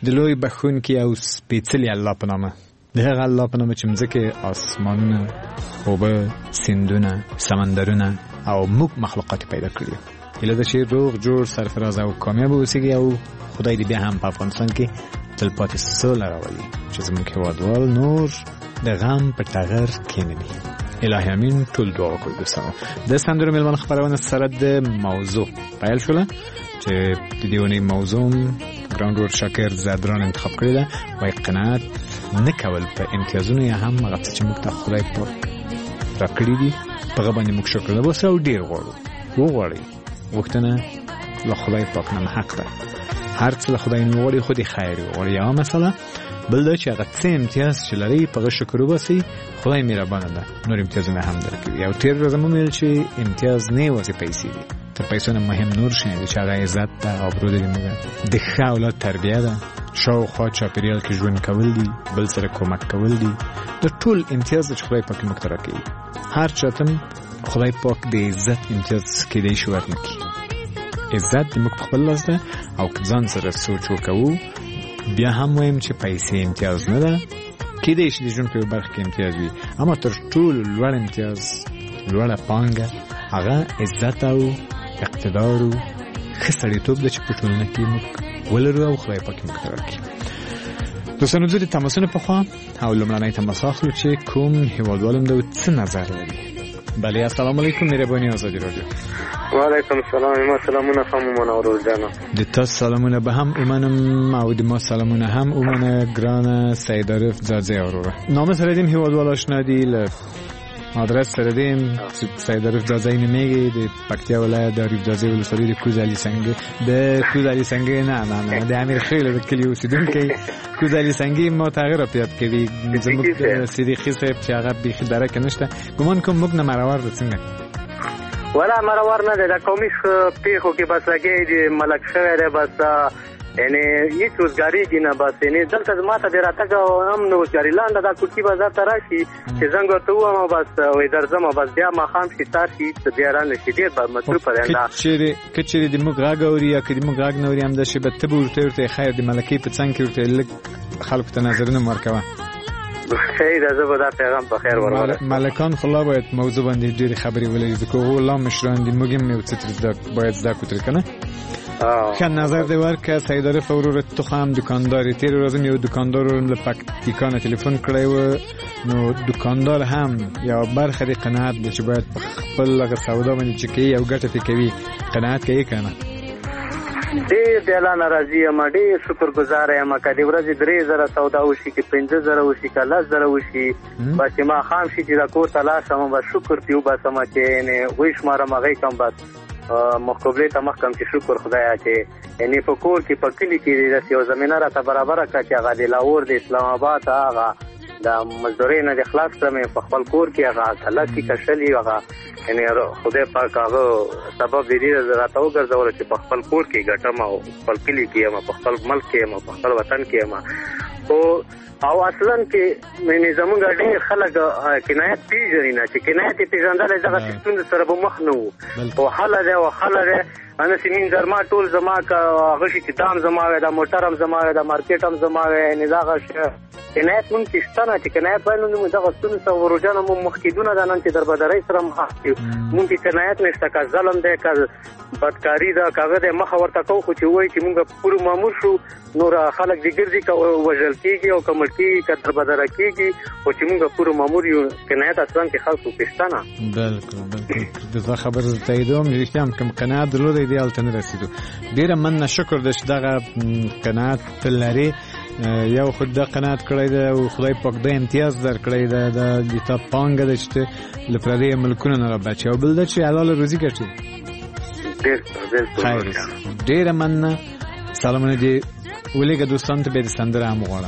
د لوی بخښونکي او سپېڅلي الله په نامه، د هغه الله په نامه چې مځکې، آسمانونه، اوبه، سیندونه، سمندرونه او موږ مخلوقات پیدا کړي. هیله ده چې روغ جوړ سرفراز او کامیاب اوسئ او خدای دې بیا هم په افغانستان کې تلپاتې سوله راولي چې زموږ هېوادوال نور د غم په ټغر کېنوي. الهي امین. ټول دعا وکړو دوستانو. د سندرو مېلمانه خپرونه سره د موضوع پیل شوله چې د دې ونې موضوع ګران ورور شاکر زادران انتخاب کړې ده. وایي قناعت نه کول په امتیازونو یا هم هغه څه چې موږ ته خدای پاک راکړي دي په هغه باندې موږ شکر وباسو او ډېر وغواړئ. غوښتنه له خدای پاک نه حق ده. هر څه له خدای نه وغواړئ خو دې خیر وغواړئ. یوه مسله بل دا چې هغه څه امتیاز چې لرئ په هغه شکر وباسئ. خدای مهربانه ده، نور امتیازونه هم درکوي. او تېره ورځ مو ویل چې امتیاز نه یوازې پیسې دي، تر پیسو نه مهم نور شیان دي چې هغه عزت ده، آبرو ده، د ښه اولاد تربیه ده، شاوخوا چاپېریال کې ژوند کول دي، بل سره کومک کول دي. د ټول امتیاز چې خدای پاک موږ ته راکوي، هر چاته خدای پاک د عزت امتیاز کېدای شي ورنکړي. عزت د موږ په خپل لاس ده. او که ځان سره سوچ وکوو بیا هم وایم چې پیسې امتیاز نه ده. کېدای شي د ژوند په یو برخه کې امتیاز وي، اما تر ټولو لوړ امتیاز، لوړه پانګه هغه عزت او اقتدار او ښه سړیتوب ده چې په ټولنه کې موږ ولرو او خدای پاک موږ ته راکړي. دوستانو زه د تماسونو په خوا او لومړنی تماس اخلو چې کوم هېوادوال هم ده او څه نظر لري. بله السلام علیکم مهرباني آزادي رادیو. وعلیکم السلام. ما سلامونه خانم منور جانم. د تاسو سلامونه به هم اومنم او د ما سلامونه هم اومنه ګرانه سید عارف ځاځی اوروره. نامه سره دیم هېوادوال آشنا دي، له آدرس سره دیم سید عارف ځاځی نومیږي، د پکتیا ولایت د عارف ځاځی ولسوالۍ د کوز علي سنګي، د کوز علي سنګي نه د امیر خیل د کلي اوسېدونکی. کوز علي سنګي ما تغییر پیاد کوي زموږ د صدیقي صاحب چې هغه بیخي درکه نشته. ګمان کوم موږ نه مرور ده څنګه؟ ولا مرور نه ده، د قومي پیښو کې بس لګی دی ملک شوی دی، بس یعنی هیڅ روزګارېږي نه. بس یعنی دلته زما ته د راتګ هم نه روزګاري لانده دا کوټي بازار ته راشي چې زنګ ورته ووایم بس وایي درځم، بس بیا ماښام شي سار شي بیا رانشي. ډېر مصروفه دی. که چېرې د موږ غږ اوري یا که د موږ غږ نه اوري همداسې به ته به ورته خیر د ملکۍ په څنګ کې ورته لږ خلکو ته نظرونه هم ورکوه. خیر ده، زه به دا پیغام په خیر ورورسوم. ملکان خو لا باید موضوع باندې ډېرې خبرې ولري ځکه هغو لا مشران دي، موږ هم یو څه باید زده کړو که نه. ښه نظر دې ورکړه سید عارف وروره. ته خو هم دوکاندار یې. تېره ورځ هم یو دوکاندار ورم له پکتیکا نه تلیفون کړی و، نو دوکاندار هم یوه برخه د قناعت ده چې باید په خپل هغه سودا باندې چې کوي او ګټه ترې کوي قناعت کوي که نه. ډېر د الله نه راضي یم، ډېر شکر ګزاره یم. که د ورځې 3000 سودا وشي، که 50,000 وشي، که 10,000 وشي، بس چې ماښام شي چې د کور ته لاړ شم بس شکر پرې وباسم چې یعنې وشمارم هغې کم بس مقابلې ته مخ کم چې شکر خدایه چې یعنې په کور کې په کلي کې داسې یو زمینه راته برابره کړه چې هغه د لاهور د اسلام آباد هغه د مزدورۍ نه د خلاص کړم په خپل کور کې هغه کلکې کشلي هغه یعنې خدای پاک هغه سبب د دې راته وګرځوله چې په خپل کور کې ګټم او خپل کلي کې یم، په خپل ملک کې یم، په خپل وطن کې یم. خو او اصلا کې زمونږ ډېر خلک کنایت پېژني نه، چې کنایت یې پېژندلی دغه ستونزو سره به مخ نه وو. خو حله دی او حله دی انسې مینځر ما ټول زما که هغه شي چې دام زما وی، دا موټر هم زما وی، دا مارکېټ هم زما وی، یعنې دغه کنایت مونږ کې شته نه چې کنایت باید نو دغه ستونزو سره وروجانه مو مخکېدونه ده نن چې دربدرۍ سره مخ کړو. مونږ کې کنایت نشته، که ظلم دی که بدکاري ده که هغه دی مخه ورته کوو، خو چې وایي چې مونږ پوره مامور شو نور خلک دې ګرځي که وژل کېږي او که مړ کېږي که دربدره کېږي، خو چې مونږ پوره مامور یو. کنایت اصلا کې خلکو کې شته نه. بلکل دا خبره زه تاییدوم. رښتیا هم کوم قناعت درلودی دې هلته نه رسېدو. ډېره مننه، شکر ده چې دغه قناعت لرې. یو خو دا قناعت کړی ده او خدای پاک دا امتیاز درکړی ده، د تا پانګه ده چې ته له پردیو ملکونو نه رابچې، او بل ده چې حلاله روزي ګټې. خیر ډېره مننه. سلامونه دې ولېږه دوستانو ته، بیا د سندره هم وغواړه.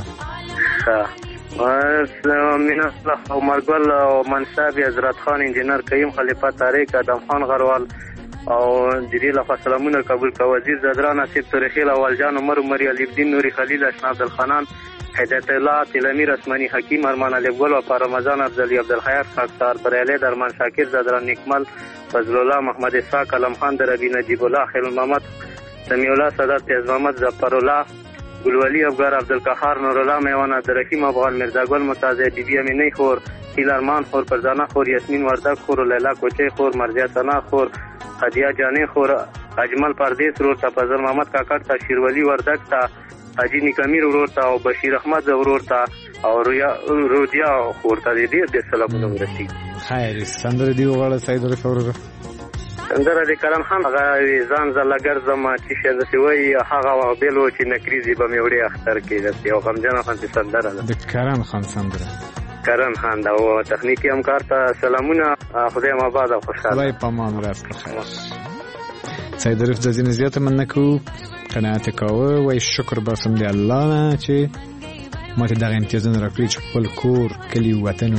مینه عمرګل او منصب حضرت خان، انجینر کریم خلیفه طارق، ادم خان غروال او جری له سلامونه قبول کا وزیر زدران اسید تاریخیل اول جان عمر عمر علی الدین نوری خلیل اشنا عبدالخنان هدایت الله تلمیر اسمانی حکیم ارمان علی گل و رمضان افضلی عبدالخیر خاکسار بریالی درمان شاکر زدران نکمل فضل الله محمد اسحاق علم خان دربی نجیب الله خیل محمد سمیع الله سادات پیاز محمد ظفر الله گلولی افغار عبدالقهار نورالله میوان عبدالرحیم افغان مرزاگل متازه بیبی امینی خور تیلارمان خور فرزانه خور یاسمین وردک خور لیلا کوچه خور مرزیه ثنا خور خدیجه جانی خور اجمل پردیس رور تا فضل محمد کاکړ تا شیرولی وردک تا حاجی نیکامیر ورور تا او بشیر احمد ورور تا او رودیا خور تا ډیر سلامونه ورسي. خیر سندره دی وغواړه سید رفیع ورور. سندره د کرم خان هغه ځان زله ګرځم چې شه د وی هغه بیلو چې نکریزي به مې وړي اختر کې د یو غمجن خان سندره ده د کرم خان سندره. کرم خان دا او تخنیکی همکار ته سلامونه. خدای ما بعد خوشاله. خدای پامان راست بخیر. سید رفیع زین زیات من نکو قناعت کاوه و شکر باسم دی الله نه چې ما ته دغه امتیازونه راکړي چې خپل کور کلی وطن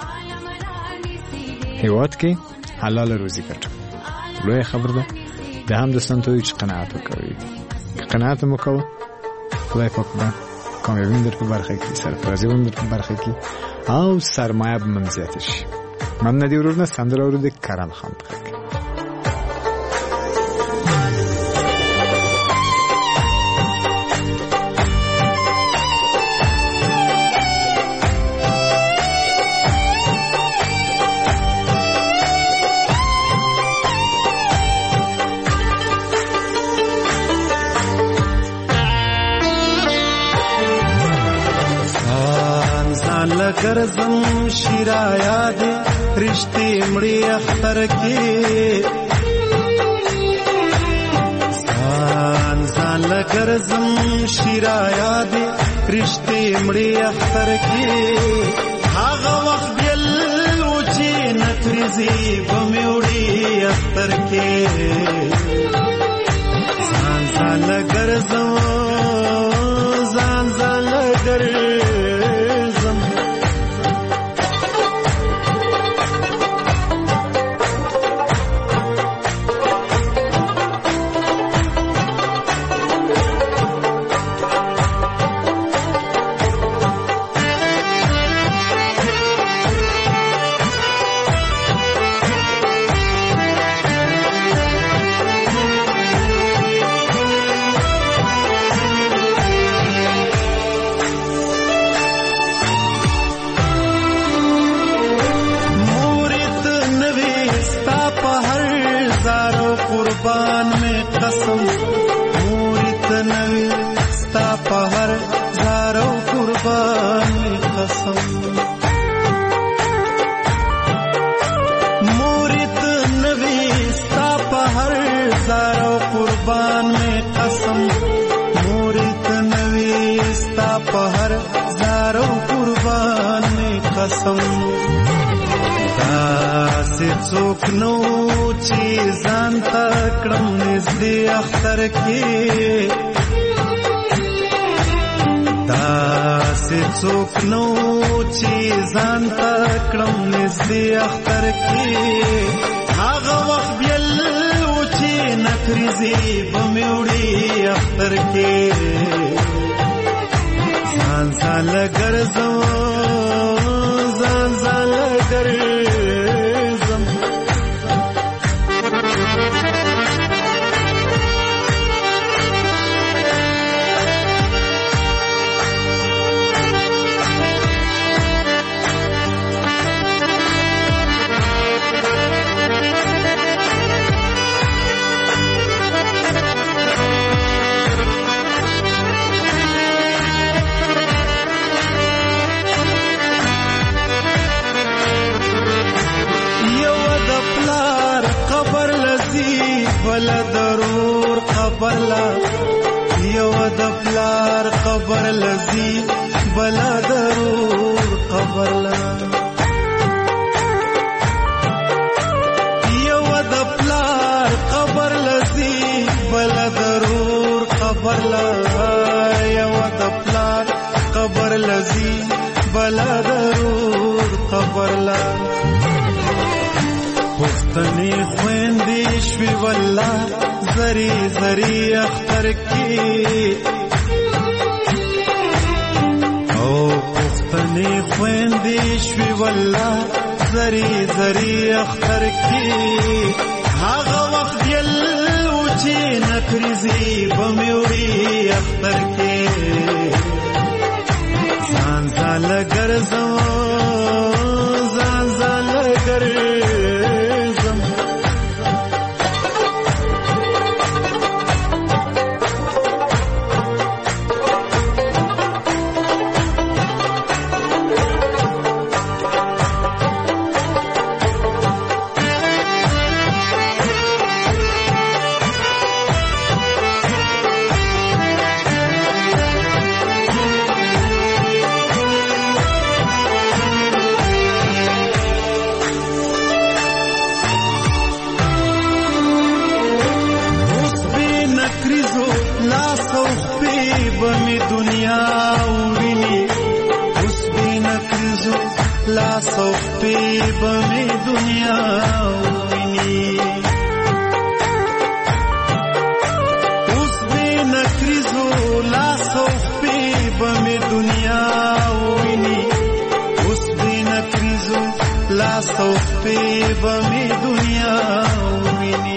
هیواد کې حلال روزي ګټم. لوی خبر ده. د هم دوستان ته چې قناعت وکوي. قناعت مو کوه خدای پاک به کامیابی در په برخه کې سرفرازی هم در په برخه کې او سرمایه به من زیاته شي. من ندی ورور نه سندره ورور د کرم خان پخک. ګرځم شیرایا دې رښتې مړی اختر کې ځان ګرځم شیرایا دې رښتې مړی اختر کې هغه وخت بل و چې نکریزي به مې وړي اختر کې ځان ګرځم څوک نو چې ځان تکړم نږدې اختر کې داسې څوک نو چې ځان تکړم نږدې اختر کې هغه وخت بل و چې نکریزي به مې وړي اختر کې ځان ګرځم ځان ګرځم بلا ضرور خبر لا یو د پلار خبر لذي بلا ضرور خبر لا یو د پلار خبر لذي بلا ضرور خبر لا یو د پلار خبر لذي بلا ضرور خبر لا پښتني خويندې شوي والله زري زري اختر کې او پښتني خويندې شوي والله زري زري اختر کې هغه وخت یل چې نکریزي بمیوړي اختر کې ځان ځان ګرځم ځان ځان ګرځم بمې دنیا ویني اوس به نکریزو لاس او خپې بمې دنیا ویني اوس به نکریزو لاس او خپې بمې دنیا ویني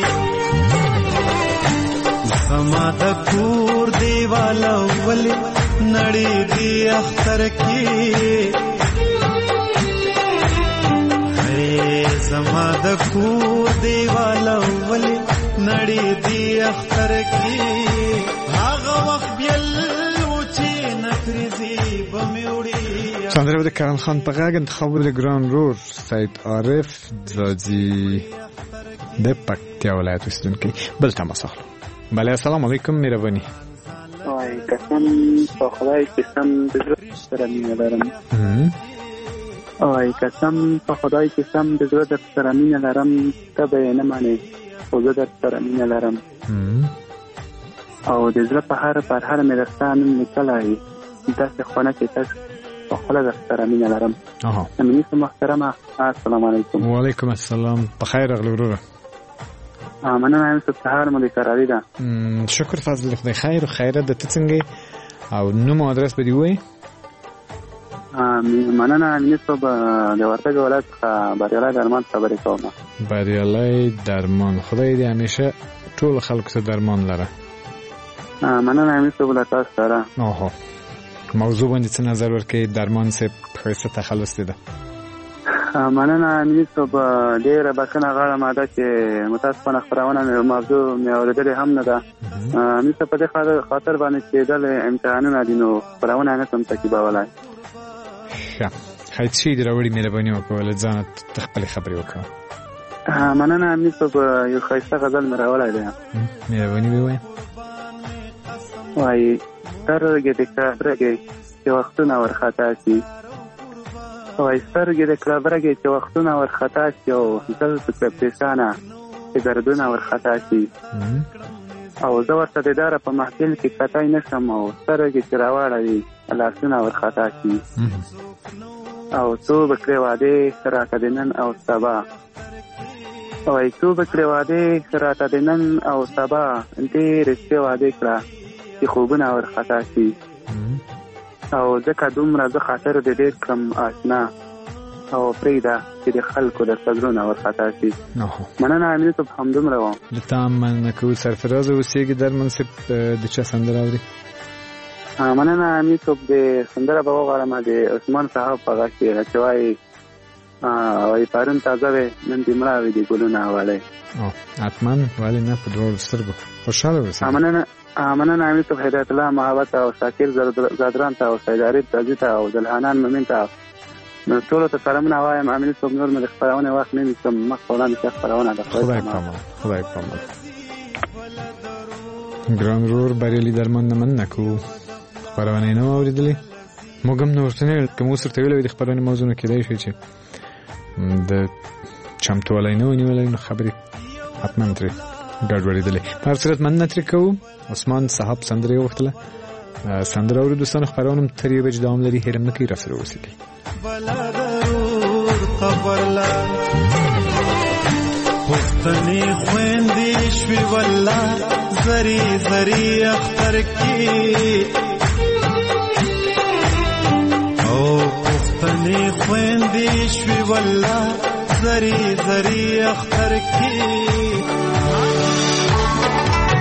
زما د کور دیواله ولې نړۍ دی اختر کې زما د کور دیواله ولې نړۍ دی اختر کې هغه وخت بیل و چې نکریزي بمیوړي سندره د کرم خان په غږ انتخاب د ګران رور سید عارف زاجي د پکتیا ولایت اوسیدونکی بل تماس اخلو. بله السلام علیکم مهرباني. وای قسم په خدای قسم د زړه سره مینه لرم. وای قسم په خدای قسم د زړه در سره مینه لرم ته به نه مانې خو زه در سره مینه لرم او د زړه په هر مې درستا نوم لیکلی داسې خونه کې تک په خوله در سره مینه لرم. امیني صاحب محترمه السلام علیکم. وعلیکم السلام. په خیر راغلی وروره. مننه یم صاحب سهار مو دې قراري ده. شکر فضل خدای خیر او خیرت د ته څنګه او نوم او ادرس به دې ووایې. مننه امیني صاحب د وردګ ولایت څخه بریالی درمان خبرې کوم. بریالی درمان خدای دې همیشه ټول خلکو ته درمان لره. مننه امیني صاحب له تاسو سره. موضوع باندې څه نظر ورکړئ؟ درمان صاحب ښایسته تخلص دی ده. مننه امیني صاحب ډېره بښنه غواړم ده چې متاسفانه خپرونه موضوع مې اورېدلې هم نه ده. امیني صاحب په دې خاطر باندې چې دلې امتحانونه دي نو خپرونه یې نه شم تعقیبولی. ښه هیڅ شي دې راوړي مهرباني وکړه ځان ته خپلې خبرې وکړه. مننه امیني صاحب یو ښایسته غزل مې راوړی دی. مهرباني مې ووایه. وایي سترګې د کړبرګې چې وختونه ورخطا شي وایي سترګې د کړبرګې چې وختونه ورخطا شي او زل پکې پریشانه چې دردونه ورخطا شي او زه ورته د داره په محفل کې کتای نه شم او سترګې چې راواړوي لاسونه ورخطا شي او څو به کړې وعدې راته د نن او سبا وایي څو به کړې وعدې راته د نن او سبا ډېرې شپې وعدې کړه چې خوبونه ورخطا شي او ځکه دومره زه خاطر د ډېر کړم آشنا او پرېږده چې د خلکو د صدرونه ورخطا شي. مننه امیني صاحب همدومره وم. د تا مننه کوو. سرفراز اوسېږي درمن صاحب د چا سندره اوري؟ مننه امیني صاحب د سندره به وغواړم د عثمان صاحب په غږ کې چې وایي وایي پرون تازه وې نن دې مړه وې د ګلونه حوالې. حتما ولې نه په دواړو سترګو خوشحاله اوسې. مننه امیني صاحب هدایت الله محبت او شاکر زادران ته او سید عارف تازي ته او دلحنان مومن ته نو ټولو ته سلامونه وایم. امیني صاحب نور مې د خپرونې وخت نه نیسم مخ په وړاندې ښه خپرونه ده. خدای پامان. ګران رور بریالي درمان نه مننه کوو. خپرونه یې نه وه اورېدلې. موږ هم نه ورته نه ویل که مو اوس ورته ویلی وي د خپرونې موضوع نه کېدای شي چې د چمتووالی نه ونیولی نو خبرې حتما ترې ګډوډېدلې. په هر صورت مننه ترې کوو. عثمان صاحب سندره یې غوښتله. سندره اورو دوستانو خپرونه هم تر یوې بجې دوام لري. هېر هم نه کوي راسره اوسېږئ. پښتنې خویندې شوې والله زری زری اختر کې او پښتنې خویندې شوې والله زری زری اختر کې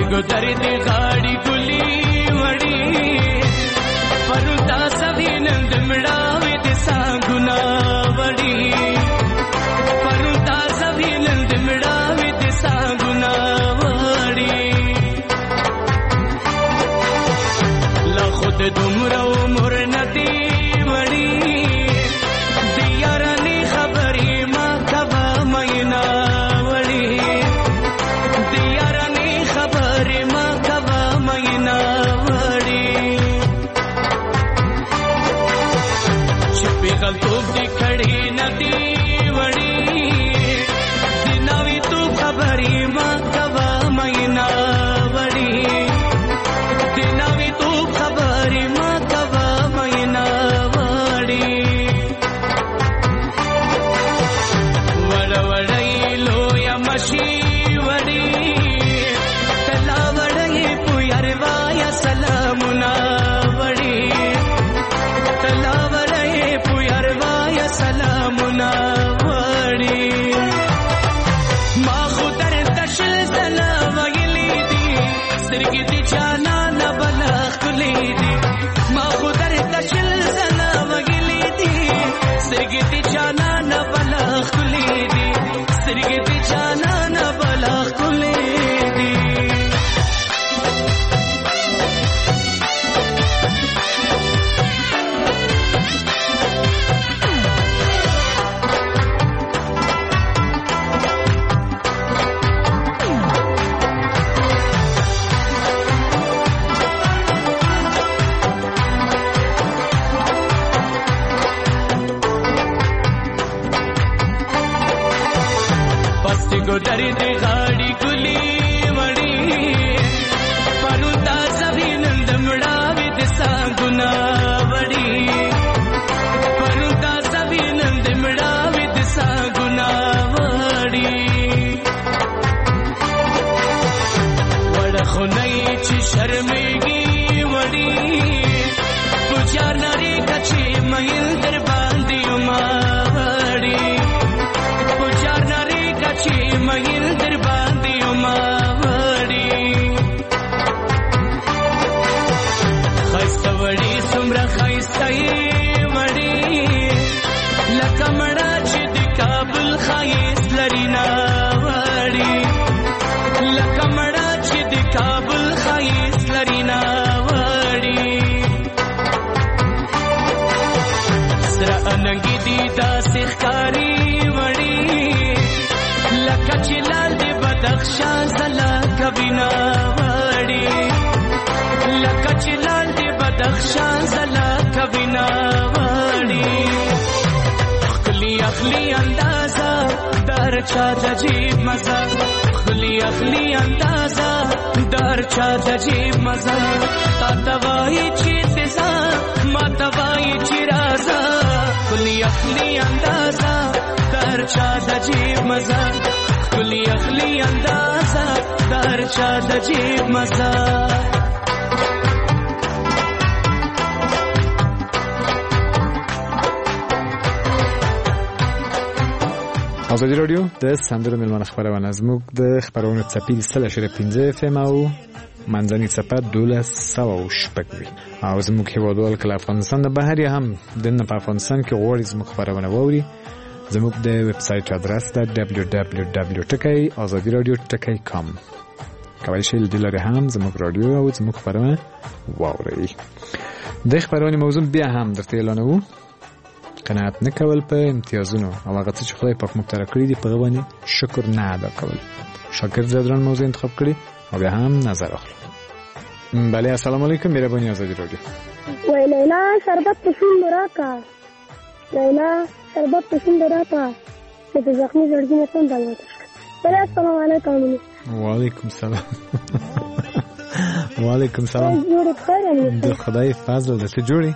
کو درد غاڑی گلی وڑی پرتا سبھی نند مڑاوے دسا گنا وڑی پرتا سبھی نند مڑاوے دسا گنا وڑی لا خود دمرو مر ندی وڑی دیارانی خبری ما کبا مینا وڑی دیارانی خبری ما کبا مینا وڑی چپی غلطوب دی کھڑی ندی وڑی دناوی تو خبری ما کبا مینا وڑی دناوی تو خبری ما کبا مینا وڑی وڑ وڑی لو یا مشی وڑی تلا وڑی پویروا یا سلامنا وڑی تلا وڑی پویروا یا سلامنا وڑی ما خودر تشل سلا ویلی دی سرگی دی جانا نبلا خلی دی ما خودر تشل سلا ویلی دی سرگی دی جانا نبلا خلی دی سرگی دی جانا نبلا خلی دی پستی کو درد غاڑی گلی وڑی پرتا سبھی نند مڑاوے دسا گنا وڑی پرتا سبھی نند مڑاوے دسا گنا وڑی وڑ خنئی چی شرمگی وڑی پوچا ناری کچی مہل در باندی ما وڑی پوچا ناری کچی مہل در باندی ما وڑی خیست وڑی سمرا خیستی وڑی لکا مڑا چی دی کابل خیست لرینا وڑی لکا مڑا چی دی کابل خیست لرینا وڑی سرا اننگی دی دا سخکاری وڑی لکا چلال دی بدخشان سلا کبینا وڑی لکا چلال دی بدخشان سلا کبینا وڑی اخلی اخلی اندازہ در چا جیب مزہ اخلی اخلی اندازہ در چا جیب مزہ تا دوائی چی تزا ما دوائی چی رازہ اخلی اخلی اندازہ در چا جیب مزہ اخلی اخلی اندازہ در چا جیب مزہ ازادي رادیو د سندرو ملمن خبرونه زموږ د خبرونو چپی 3.15 FM او منځنی چپه 12.6 او زموږ هیوادوال کله افغانستان د بهر هم د نه په افغانستان کې غوړي زموږ خبرونه ووري زموږ د ویب سټ ادرس د www.azadiradio.com کولی شئ د لارې هم زموږ رادیو او زموږ خبرونه واورئ د خبرونې موضوع بیا هم درته اعلانوو قناعت نه کول په امتیازونو او هغه څه چې خدای پاک موږ ته راکړي دي په هغه باندې شکر نه ادا کول شاکر زادران موضوع انتخاب کړي او بیا هم نظر اخلو بله السلام علیکم مهرباني ازادي رادیو وای لیلا شربت پسند راکا لیلا شربت پسند راکا چې زخمی زړګي نه څنګه راوته بله السلام علیکم وعلیکم السلام وعلیکم السلام د خدای فضل د څه جوړي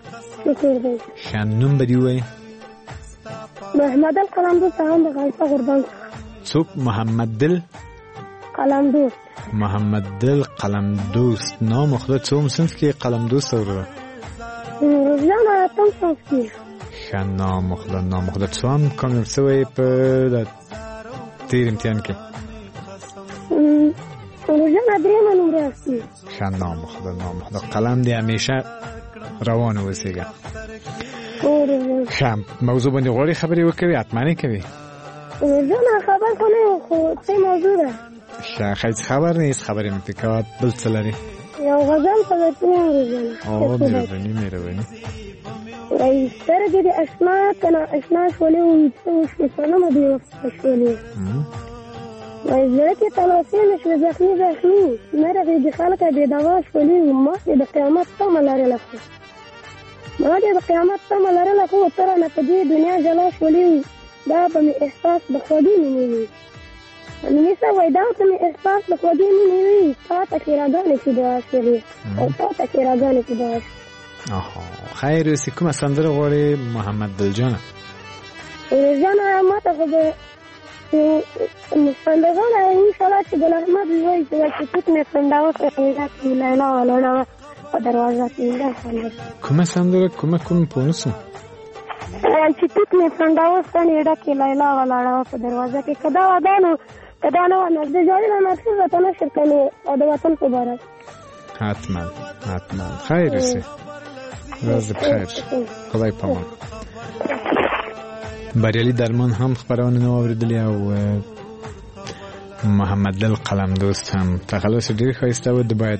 شان نوم بدی وای محمد القلمدوس هم د غایطه قربان څوک محمد دل قلمدوس محمد دل قلمدوس نام خدای څوم صنف کې قلمدوس وره روزانه تم صنف کې شان نام خدای څوم کوم څه په تیر امتحان کې روزانه نه درېیمه نمره اخلي. ښه نام خدا نام خدا قلم دې همیشه روان اوسېږه. ښه موضوع باندې غواړې خبرې وکړې حتما یې کوې. زه نه خبر خو نه یم خو څه موضوع ده. ښه هیڅ خبر نه هیڅ خبرې مې پرې کوه. بل څه لرې؟ یو غزل په درته واورېدله. مهرباني. وایي سترګې د اشنا که نا اشنا شولې وي څه وشوې صنمه بې وفته شولې. وایي زړه کې تلوسې نه شوې زخمي نه رغېږي خلکه بې دوا شولې وي. ما دې د قیامت تمه لرله خو ته رانه په دې دنیا جلا شولې وي. دا به مې احساس د خوږې مینې وي. مینې صاحب وایي دا ته مې احساس د خوږې مینې وي. تا ته کې راګانې چې دعا شولې او تا ته کې راګانې چې دعا شولې. خیر اوسې کومه سندره غواړې محمد دلجانه؟ جانه ما ته خو به سندرغاړه انشاءالله چې ګل احمد وایي چې ټوټ مې څنډاوه پیدا کړي لیلا ولاړه وه په دروازه کې. دا سندره کومه سندره کومه پوه نه شوم. چې ټوټ مې څنډاوه نیډه کې لیلا ولاړه وه په دروازه کې. که دا وه که دا نه وه نو د جاري نه نفسي وطن نشر کوي او د وطن په باره حتما خیر اوسې. ورځ بخیر. خدای پامان. بریالي درمان هم خبرونه نو اوریدلې او محمد دل قلم دوست هم تخلص ډیر ښایسته و. د باید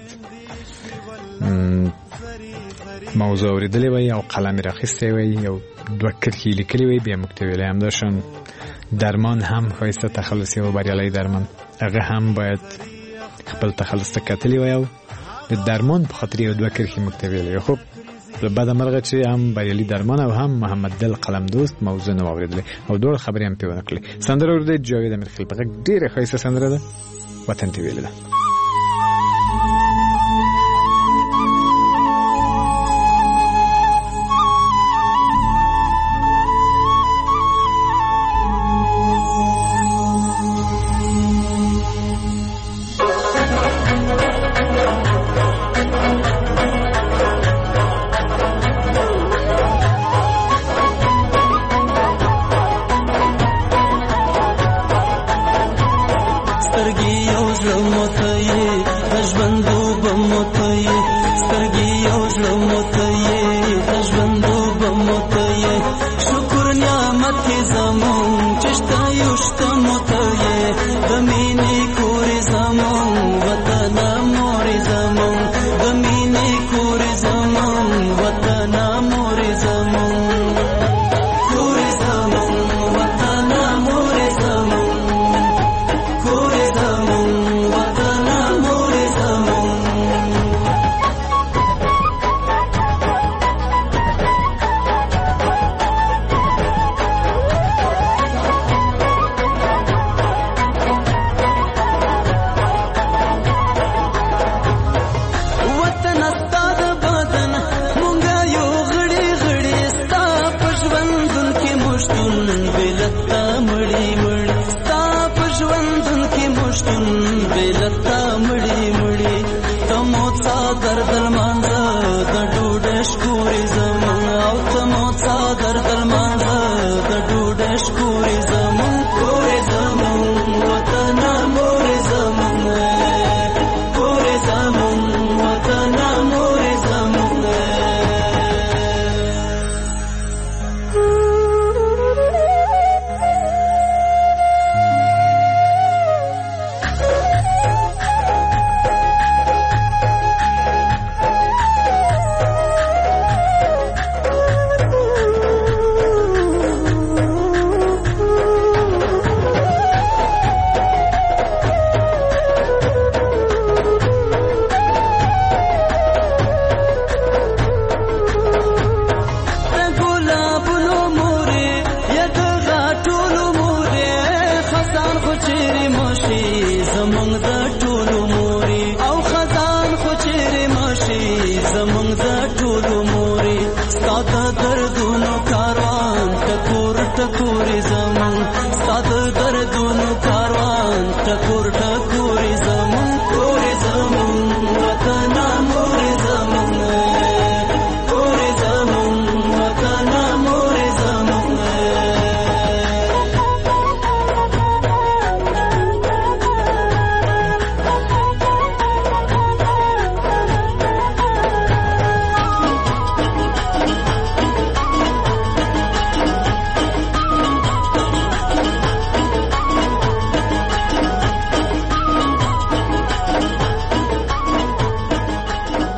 موضوع اوریدلې وای او قلم راخسته وای او دوه کرښې لیکلې وای بیا موږ ته ویلې هم داشون درمان هم ښایسته تخلص او بریالي درمان هغه هم باید خپل تخلص ته کتلې وای او د درمان په خاطر یو دوه کرښې موږ ته ویلې. خب بعد مرغه چې هم بریالي درمان او هم محمد دل قلم دوست موضوع نو اوریدلې او ډول خبرې هم په ونکړلې. سندره ورته جاوید امیرخیل په ډیره ښایسته سندره ده وطن ته ویلې ده.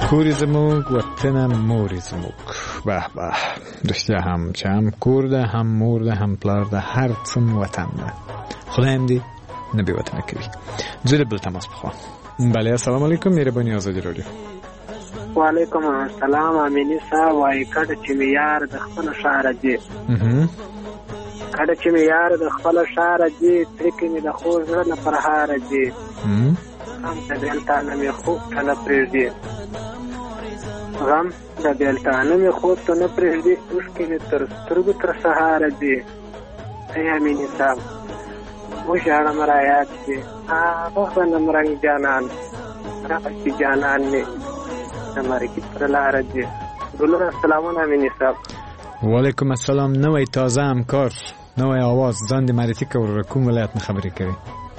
کوری زموږ وطن موري زموږ. به به رښتیا هم چې هم کور ده هم مور ده هم پلار ده هر څه وطن ده. خدایم دې نه بې وطنه کوي. زه د بل تماس پخوا. بله السلام علیکم مهرباني آزادي راډیو. وعلیکم السلام امینی صاحب وای کډه چې یار د خپل شهر دی کډه چې یار د خپل شهر دی ترکه می د خو زړه نه پرهار دی هم د دلته نه می خوب کنه پرېږدي غم د دلته نه می خوب ته نه پرېږدي اوښکې می تر سترګو تر سهار دی. ای امینی صاحب وژاړه مرایات دی هغه نمرنګ جانان راپسې جانان نه مرګ پر لار دی. ګلونه السلامونه امینی صاحب. وعلیکم السلام. نوې تازه همکار نوې आवाज ځان دې معرفي کوي. کوم ولایت نه خبرې کوي؟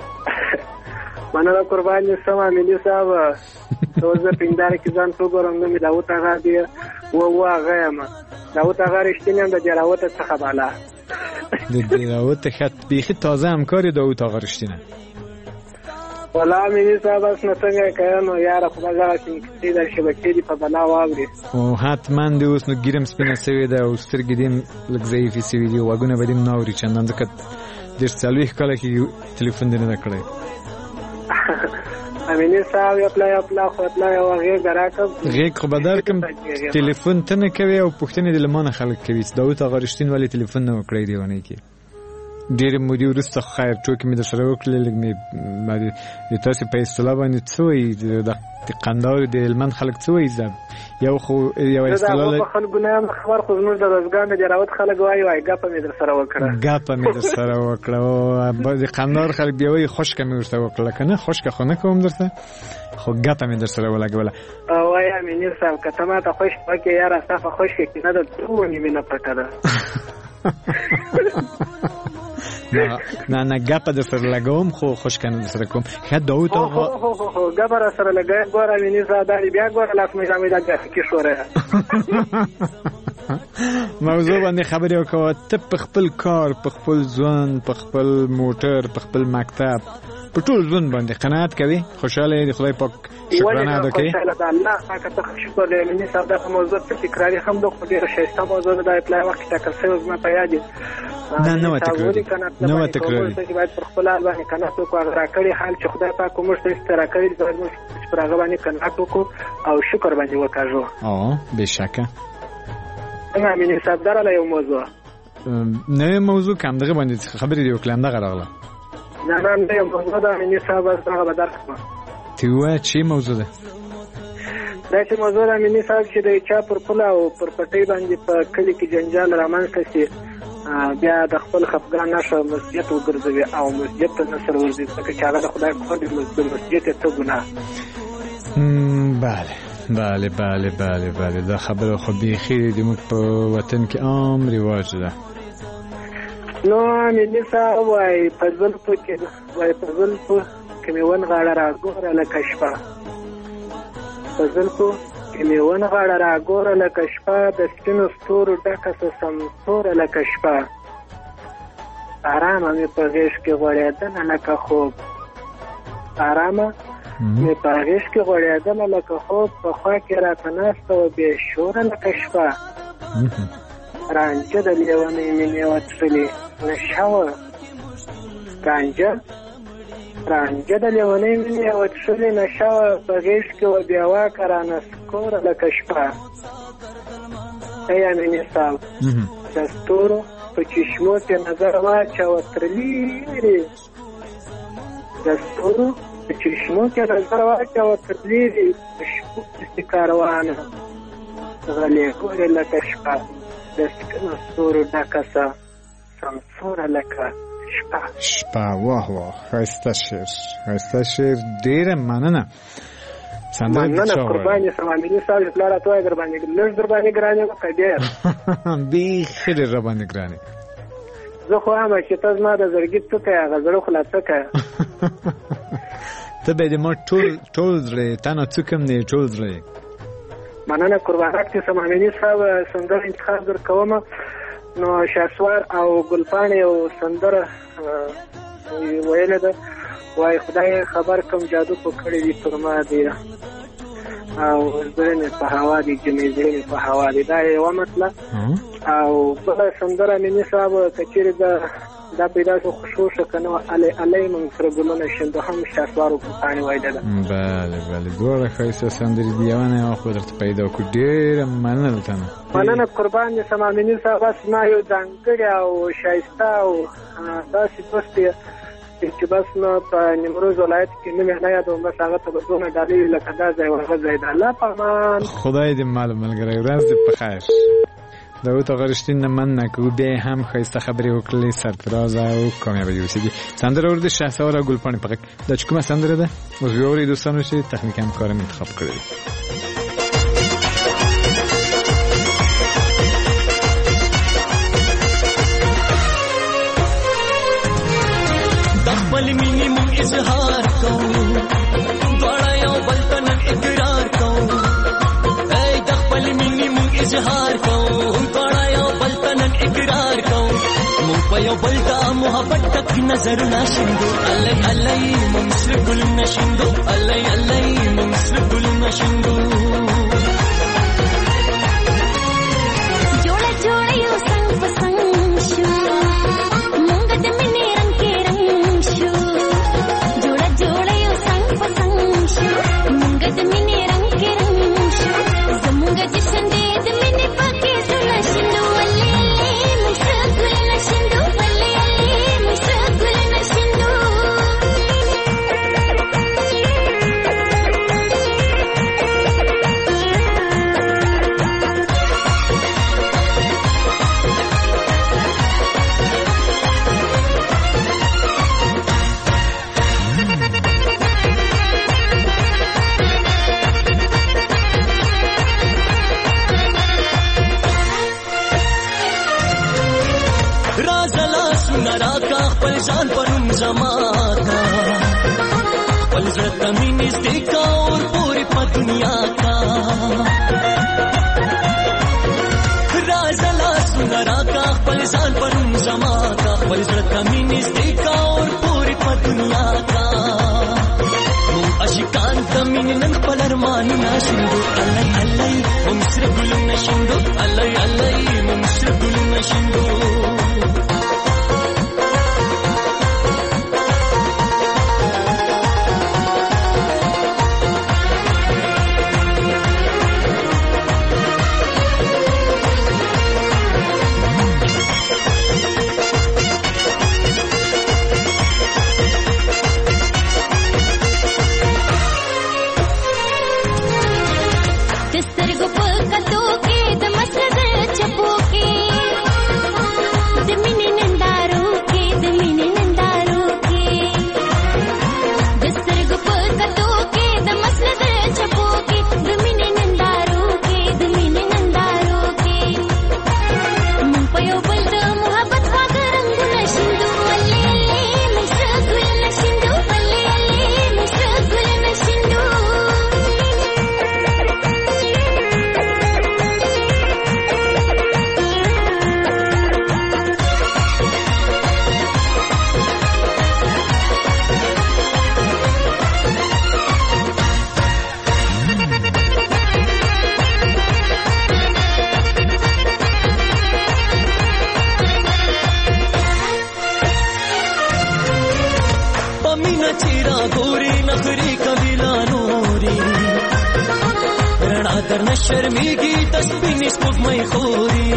مننه قربان دې سم امینی صاحب. زه پیندار کې ځان څو ګورم نو مې داوت هغه دی و هغه یم داوت هغه رښتینی هم د جراوت څخه بالا د داوت خط بیخي تازه همکار داوت هغه رښتینی. والله امینی صاحب اس نه څنګه کړنو یار خدای زړه چې د شبکې دی په بلا واوري او حتما دې اوس نو ګیرم سپینه سوي ده او سترګې دې لږ ضعیفې سوي دي وګونه به دې ناوري چندان ځکه ډېر څلوېښت کاله کې تلیفون دې نه کړی. امینی صاحب خو اپلای او غېږ راکړم غېږ خو به درکړم تلیفون ته نه کوې او پوښتنې دې له ما نه خلک کوي چې داود هغه رښتین ولې تلیفون نه وکړی دې ونې کې ډېرې مودې وروسته خیر ټوکې مې درسره وکړلې لږ مې د تاسې په اصطلاح باندې څه وایي د قندهار د هلمند خلک څه وایي یو خو یو اصطلاح په خلکو نه یم خبر خو زموږ د روزګان د جراوت خلک وایي ګپه مې درسره وکړه او د قندهار خلک بیا وایي خوشکه مې ورته وکړله که نه خوشکه خو نه کوم درته خو ګپه مې درسره ولګوله. وایي امیني صاحب که ته ماته خوش پکې یاره ستا په خوشکه کې نه ده ټولې مینه پټه ده. نه ګپه در سره لګوم خو خوشکنه در سره کوم. ښه داود آقا ګپه را سره لګوم ګوره امیني صاحب بیا ګوره لاس مې جامې دا کې شوره موضوع باندې خبرې وکړه. ته په خپل کار په خپل ځوان په خپل موټر په خپل مکتب په ټول ژوند باندې قناعت کوي خوشاله یې خدای پاک شکرانه ادا کوي؟ خوشاله ده الله پاک ته شکر دی. امیني صاحب دا موضوع ته تکراري هم د خو ډېره ښایسته موضوع ده. د اپلای وخت ټاکل شوی زما په یاد دی نه و تکراري چې باید پر خپل حال باندې قناعت وکړو. هغه راکړي حال چې خدای پاک موږ ته یې راکړي باید موږ پر هغه باندې قناعت وکړو او شکر باندې وکړو. بېشکه امیني صاحب درله یو موضوع نوې موضوع که همدغه باندې خبرې دې وکړې همدغه راغله نه یو موضوع ده امیني صاحب هغه به درک کړم. ته ووایه چې موضوع ده؟ دا چې موضوع ده امیني صاحب چې د چا پر پله او پر پټۍ باندې په کلي کې جنجال رامنځته شي بیا د خپل خفګان نښه مسجد وګرځوي او مسجد ته نه سره ورځي ځکه چې هغه د خدای کور دی مسجد یې څه ګناه. بله دا خبره خو بیخي زموږ په وطن کې عام رواج ده. نو امیني صاحب وایي په زلفو کې مې ونغاړه راګوره لکه شپه په زلفو کې مې ونغاړه راګوره لکه شپه د سپینو ستورو ډکه سمسوره لکه شپه آرامه مې په غېږ کې غوړېدله لکه خوب آرامه مې په غېږ کې غوړېدله لکه خوب په خوا کې راته ناسته وه بې شوره لکه شپه رانجه د لیونۍ مینې وڅښلې نشه وه رانجه د لیونۍ مینې وڅښلې نشه وه په غېږ کې وه بیا واکه رانه سکوره لکه شپه. ای امیني صاحب د ستورو په چشمو کې نظر واچوه تر لیرې د ستورو په چشمو کې نظر واچوه تر لیرې په شپو پسې کاروانه غلې ګورې لکه شپه د سپینو ستورو ډکه سمسوره لکه شپه. واه ښایسته شعر ډېره مننه قربان یې سم امیني صاحب پلاره ته وایي لږ در باندې ګران یم که ډېر بیخي ډېر را باندې ګران یې. زه خو وایم چې ته زما د زړګي څه کوې هغه زړه خو لا څه کوې ته به د ما ټول زړه یې تا نه څه کم دی ټول زړه یې. مننه قربانک چې سم امیني صاحب سندره انتخاب در کومه نو شهسوار او ګلپاڼې یو سندره ویلې ده وایي خدای خبر کوم جادو په کړی دي پر ما دی او زړه په هوا دي جمعې زړه په هوا دي دا یو مطلب او بل سندره مې صاحب کچېره دا پیدا شو خوشو کنه علی من سره ګلونه شند هم شاسوارو په ثاني وایده ده بله بله دوه خیسه سندري دیونه او قدرت پیدا کو ډیر مننه قربان دي سمامینی صاحب اسما یو ځانګړی او شایسته او داسې پوسټ چې بس نو په نیمروز ولایت کې نه مهنه یادوم بس هغه ته بدونه ډالې لکه دا ځای ورغه ځای ده الله پامان خدای دې مال ملګری ورځ دې په خیر دا و ته غرشتین من نکو بیا هم خیسته خبرې وکړلې سرفراز او کامیابی اوسېږي سندره ورده شهسوار او ګلپاڼې پخې دا چې کومه سندره ده اوس ویوري دوستانو چې تخنیک همکارم انتخاب کړی دخل مینیمم اظهار کوو دواړه یو بل ته نن اقرار کوو ای دخل مینیمم اظهار کوو دواړه یو بل ته نن اقرار کوو مونږ په یو بل ته محبت تک نظر نشندو الی الی مونږ سره ګل نشندو الی الی مونږ سره ګل نشندو جوړه جوړه یو څنګ پسنګ شو مونږ د مینې رنگ کې رنگ شو جوړه جوړه یو څنګ پسنګ شو مونږ د مینې رنگ کې رنگ شو زمونږ جشن دې د مینې پکې زړه شندو الی الی مونږ سره ګل نشندو الی الی مونږ سره ګل نشندو خپل ځان پرم زما کا خپل زړه مې نږدې کا اور پوری په دنیا کا راز لا سنرا کا خپل ځان پرم زما کا خپل زړه مې نږدې کا اور پوری په دنیا کا مو اشکان تمین نن خپل ارمان نشندو الی الی مونږ سره ګل نشندو الی الی مونږ سره ګل نشندو शर्मिगी तस्बीन स्पुगमई खोरी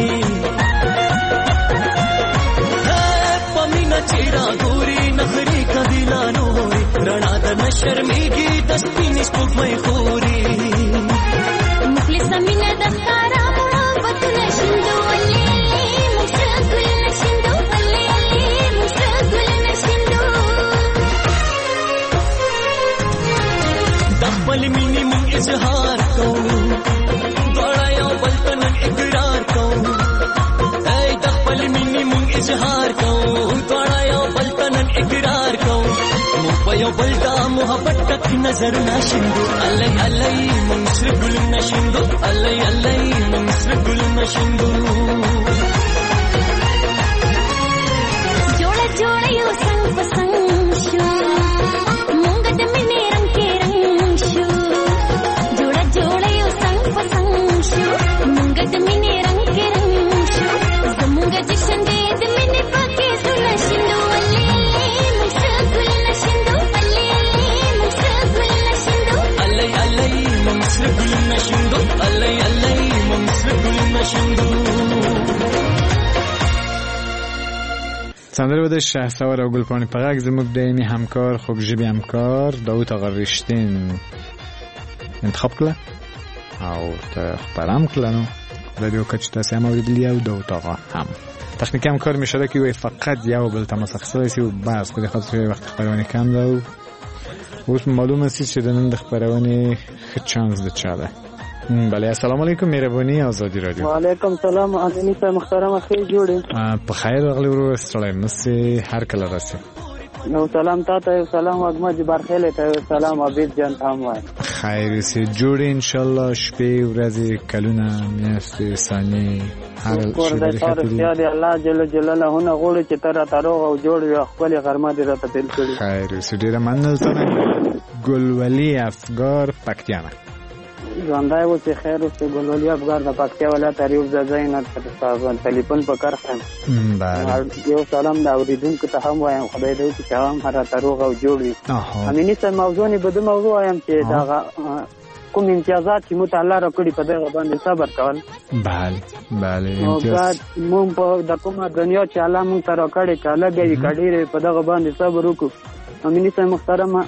पमीना चेरा गोरी नखरी कदिला नोरी रणादर न शर्मिगी तस्बीन स्पुगमई खोरी मुखलिस मीना दस्तारा मोहब्बत नशिंदो अली अली मुसगुल नशिंदो अली अली मुसगुल नशिंदो दबल मिनिमम इजहार को इकरार कहूँ दखल मिनिमम इजहार कहूँ तोड़ा यो बलतनन इकरार कहूँ मुपयो बलदा मोहब्बत तक नजर नशिंदो अलै अलै मुंसर गुल नशिंदो अलै अलै मुंसर गुल नशिंदो जोड़ा जोड़ा यो संग पसंग शो मुंगद मिने रंग के रंग शो जोड़ा जोड़ा سندره بده شهسوار او ګلپاڼې په غږ زموږ دایمي همکار خوږ ژبې همکار داود آقا رشتین انتخاب کړه او ته خپرم کړه. نو د دې وکړه چې تاسې هم اورېدلي او داود آقا هم تخنیکي همکار مشترک وي فقط یو بل تماس اخیستلی سي او بس په دې خاطر وخت خپرونې کم ده او اوس معلومه سي چې د نن د خپرونې ښه چانس د چا ده. بله السلام علیکم مهرباني آزادي رادیو. وعلیکم سلام امینی صاحب محترم خیر جوړې په خیر راغلی ورو ستړی مسی هر کله راسي. نو سلام تا ته سلام اګما جبار خیل ته سلام عبید جان تام وای خیر سي جوړې ان شاء الله شپې ورځې کلونه میاشتې ثانیې هر شي دی الله جل جلاله نه غوړي چې تر تاروغ او جوړ وي خپل غرمه دې راته تل کړی. خیر سي ډیره مننه ګلولي افګار پکتیانه ژوندای و چې خیر اوسې ګلولي افګار د پکتیا ولایت اریوب ځای نه تاسو ټلیفون په کار خان. یو سلام دا اوریدونکو ته هم وایم خدای دې چې هم هر تاروغ او جوړ وي. امینی سم موضوع نه بده موضوع وایم چې دا کوم امتیازات چې متعالی را کړی په دغه باندې صبر کول. bale امتیاز مونږ په د کومه دنیا چې الله مونږ ته را کړی کاله به کډیره په دغه باندې صبر وکړو. امینی سم محترمه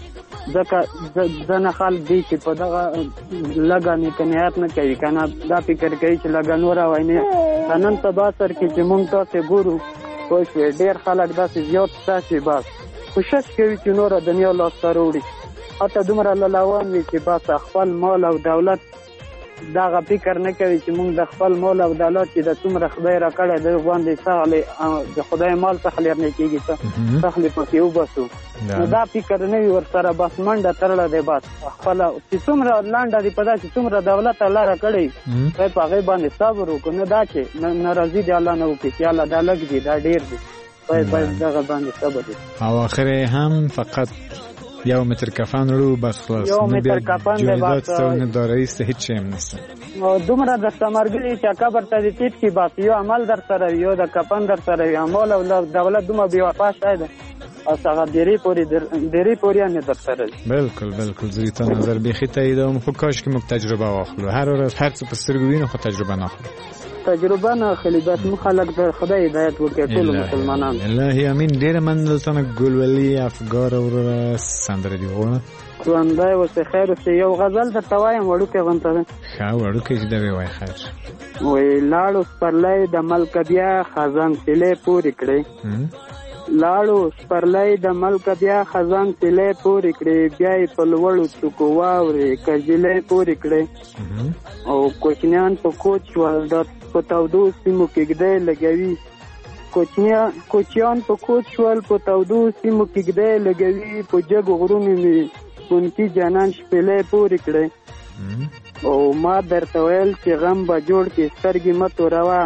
ځنه خلک دی چې په دغه لګا نه کنيات نه کوي کنه دا فکر کوي چې لګا نور وای نه نن سبا سر کې چې مونږ تاسو ګورو خو ډېر خلک داسې زیات تاسو بس کوشش کوي چې نور دنیا لا ستوروړي اته دومره لاوان وي چې بس خپل مال او دولت دا فکر نه کوي چې مونږ د خپل مال او دولت چې د څومره خدای را کړی د باندې ساغله د خدای مال څخه لري نه کیږي څخه په یو بسو دا فکر نه وي ور سره بس منډه ترړه دی بس خپل چې څومره لانډه دی په داسې څومره دولت الله را کړی په هغه باندې صبر وکړه دا چې ناراضي دی الله نه وکړي چې الله دا لګ دی دا ډیر دی په دغه باندې صبر دی. او اخر هم فقط یو متر کفن رو بس خلاص یو متر کفن دی بس نه دارایست هیڅ هم نشته. او دومره د استعمارګری چې قبر ته دې تیت کی بس یو عمل در سره یو د کفن در سره یو عمل او دولت دومره بي وفا شاید او څنګه ډېری پوری نه در سره. بالکل زه ته نظر بيخي تایید او خو کاش کې موږ تجربه واخلو هر ورځ هر څه په سترګو وینو خو تجربه نه اخلو. تجربه نه اخلي بس مخالک د خدای هدایت وکړي ټول مسلمانان. الله امين ډېر منلتنه ګلولي افګار او سندره دی وونه ژوندای وسه خیر وسه یو غزل د توایم وړوکه غونته ښه وړوکه چې دی وای خیر وې لاړو پرلای د ملک بیا خزان تلې پوری کړې لاړو پرلای د ملک بیا خزان تلې پوری کړې بیا په لوړو څوکو واورې کجلې پوری کړې او کوچنیان په کوچ ولدت په تودو سیمو کې ګډې لګوي کوچیان په کوچ ول په تودو سیمو کې ګډې لګوي په جګ غرونو می پونکی جانان شپلې پوری کړې او ما درته ویل چې غم به جوړ کې سترګې مت وروا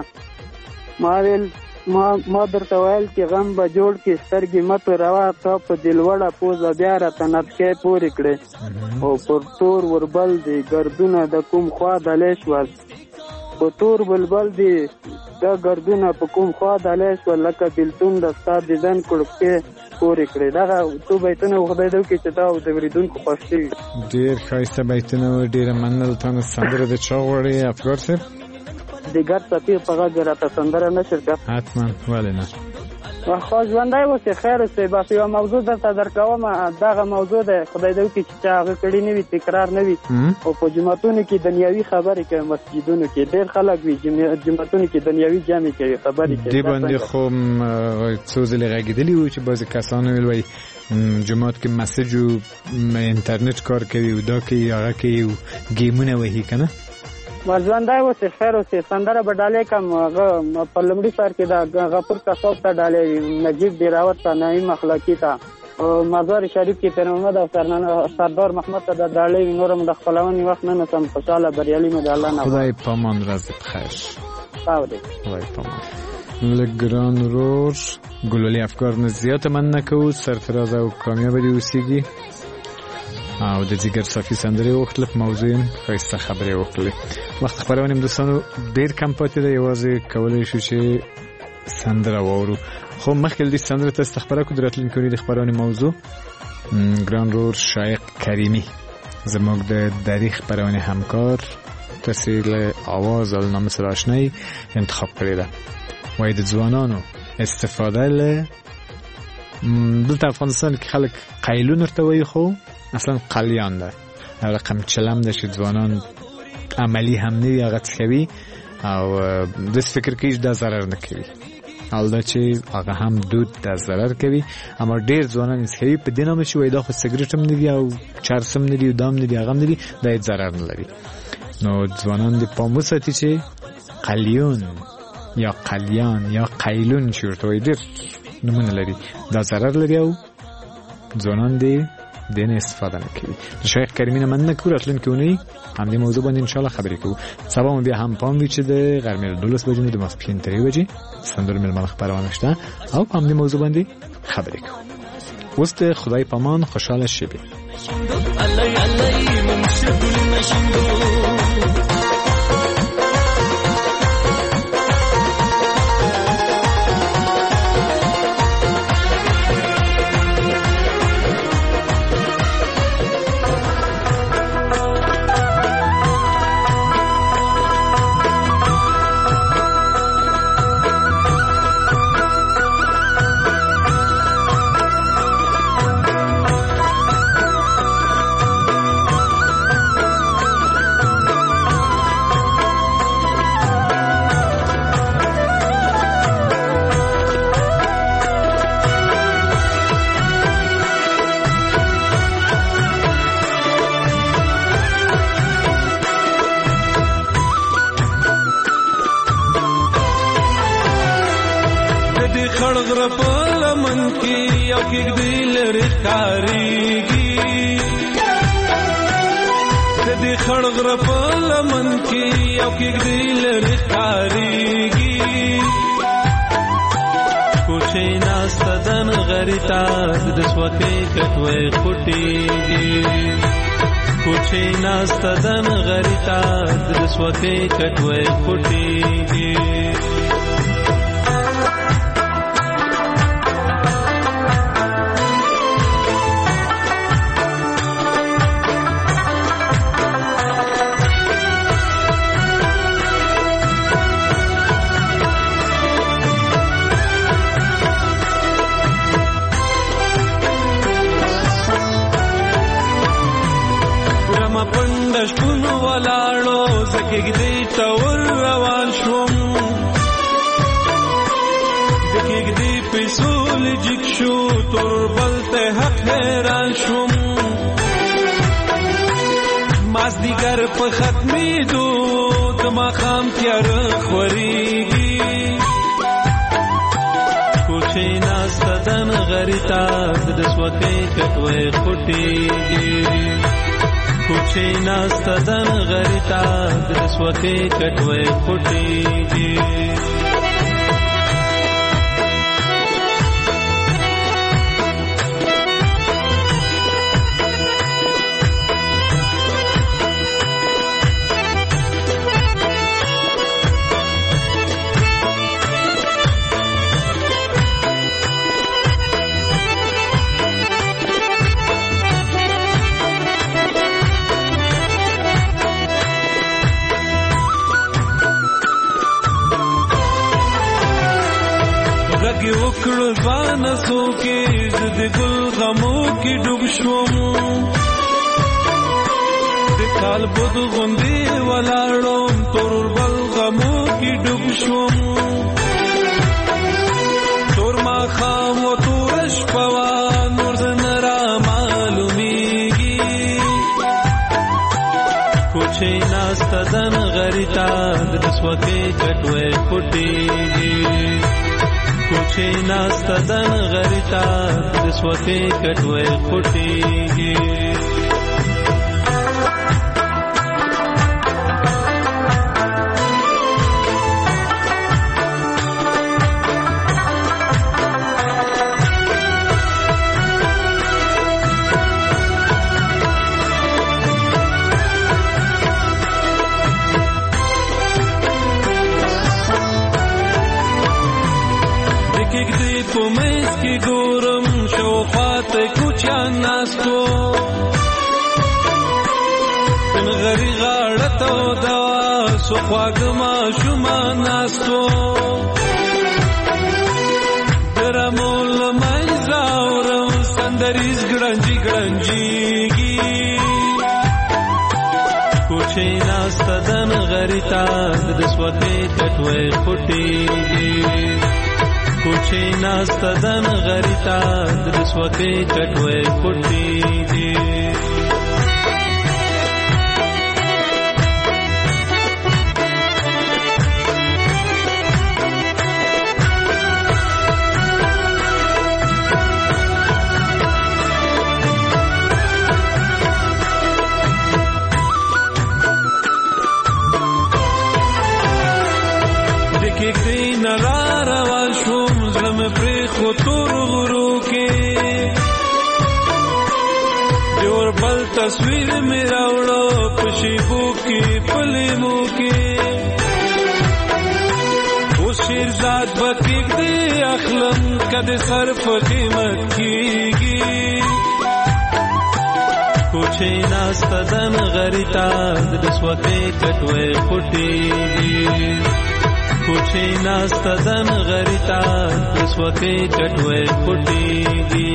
ما درته ویل چې غم به جوړ کې سترګې مت وروا ته په دلوړه پوزه بیا راته نبکې پوری کړې او پر تور وربل دی ګردونه د کوم خوا دلیش ول په تور بلبل دی دا ګردونه په کوم خوا دلیش ول لکه بلتون د ستا دیدن کړکې پوری کړې دا تو بیتونه خدای دې کې چې تا او د وریدونکو خوښي ډېر ښایسته بیتونه ډېر منل تاسو سندره د چا وړي افګار صاحب دیگر سفیر په غږ راته سندره نشر کا حتما ولې نه خو ژوندای وسه خیر اوسه بس یو موضوع درته درکوم دغه موضوع ده خدای دې کې چې هغه کړي نه وي تکرار نه وي او په جمعتونو کې دنیوي خبرې کوي مسجدونو کې ډېر خلک وي جمعتونو کې دنیوي جامې کوي خبرې کوي دی باندې خو څو ځله غږیدلی و چې بعضی کسانو ویل جمعات کې میسج او انټرنیټ کار کوي او دا کې هغه کې گیمونه وهي کنه ژوندای وسه خیر اوسه سندره بداله کم په لمړي سر کې دا غفور کاصف ته ډالې نجیب ډیراوت ته نعیم اخلاقی ته او مزار شریف کې پیر محمد او سردار محمد ته ډالې نورم د خپلوان وخت نه سم خوشاله بریالي مې د الله نه خدای پامان رزق خیر او دې خدای پامان لګران رور ګلولي افکار نه زیات من نکو سرفراز او کامیاب دي اوسېږي او د جګر صافي سندره وختلف موضوع خاصه خبره وکړي وخت خبرونه دوستانو ډیر کم پاتې دی یوازې کولای شو چې سندره وورو خو مخکې د سندره ته خبره کو درتلین کوي د خبرونه موضوع ګران رور شایق کریمی زموږ د تاریخ خبرونه همکار تسهیل आवाज او نام سره آشنایی انتخاب کړی دا وای د ځوانانو استفاده له دلته افغانستان کې خلک قیلون ورته وایي خو اصلا قلیان ده رقم چلم ده چې ځوانان عملی هم نه وي هغه څکوي او داسې فکر کوي چې دا ضرر نه کوي حال چې هغه هم دود دا ضرر کوي اما ډیر ځوانان یې څکوي په دې نامه چې وایي دا خو سګرټ هم نه دي او چرس هم نه دي او دا هم نه دي هغه هم نه دي دا هېڅ ضرر نه لري نو ځوانان دې پام وساتي چې قلیون یا قلیان یا قیلون چې ورته وایي ډېر نومونه لري دا ضرر لري او ځوانان دې دین استفاده نه کوي د شیخ کریمینه من نه کوو راتلونکې اونۍ همدې موضوع باندې انشاءالله خبرې کوو سبا مو بیا هم پام وي چې د غرمې 12 بجې نه د ماسپښین 3 بجې سندرو مېلمانه خپرونه شته او په همدې موضوع باندې خبرې کوو اوس د خدای پامان خوشحاله شبې ګړنجي ګړنجيږي کوچې ناسته د نغري تا د سوکې کټوي خټيږي کوچې ناسته د نغري تا د سوکې کټوي خټيږي تصویر میرا وړو پښیبو کې پلیمو کې او شیرزاد بکیک دی اخلم کده صرف قیمت کیږي کوچې ناسته د نغري تا د سوکې کټوي خټيږي کوچې ناسته د نغري تا د سوکې کټوي خټيږي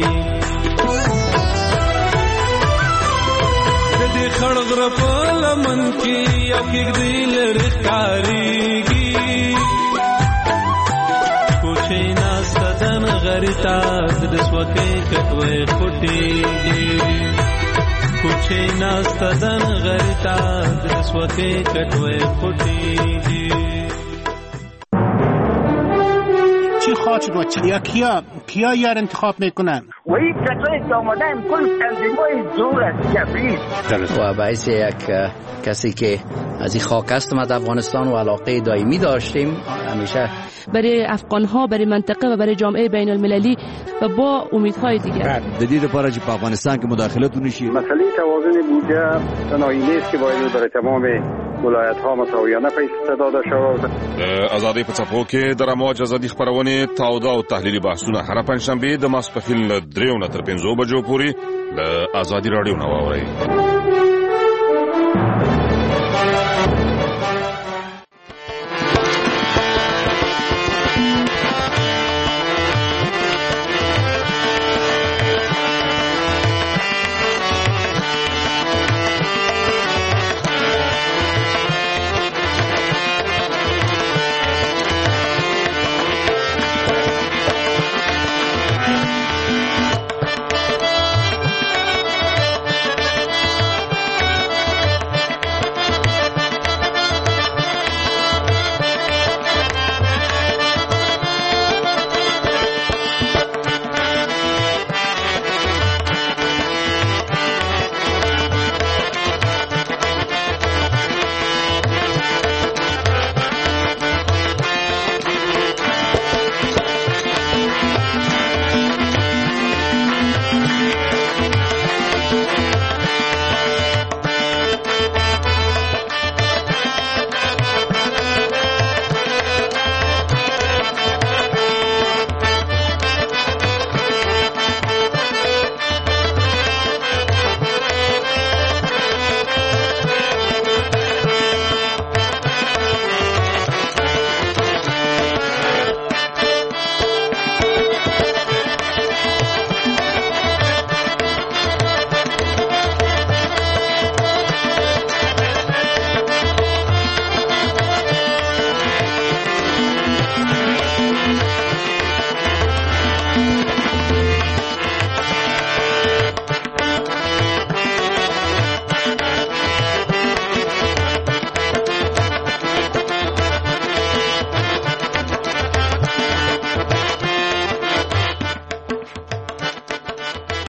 خړغر په لمن کې یو کې دی لري کاریږي کوچې ناسته د نغري تا د سوکې کټوي خټيږي کوچې ناسته د نغري تا د سوکې کټوي خټيږي چی خواهد و کیا یار انتخاب میکنن و این کسایی که آمدن کل تنظیم‌های دور از جبریل و باعث یک کسی که از این خاک هستم از افغانستان و علاقه دائمی داشتیم همیشه برای افغان‌ها برای منطقه و برای جامعه بین المللی و با امیدهای دیگر جدید لپاره چې په افغانستان کې مداخلت ونشي مسئله توازن بودجه تنهایی نیست که باید برای تمام ولایت‌ها مساویانه پیسې داده شود. ازادي په څپو کې د رموج ازادي خبرونه تاوده او تحلیلي بحثونه هر پنځشنبه د ماسپښین له 3 نه تر 5 بجو پورې د ازادي رادیو نو واوري.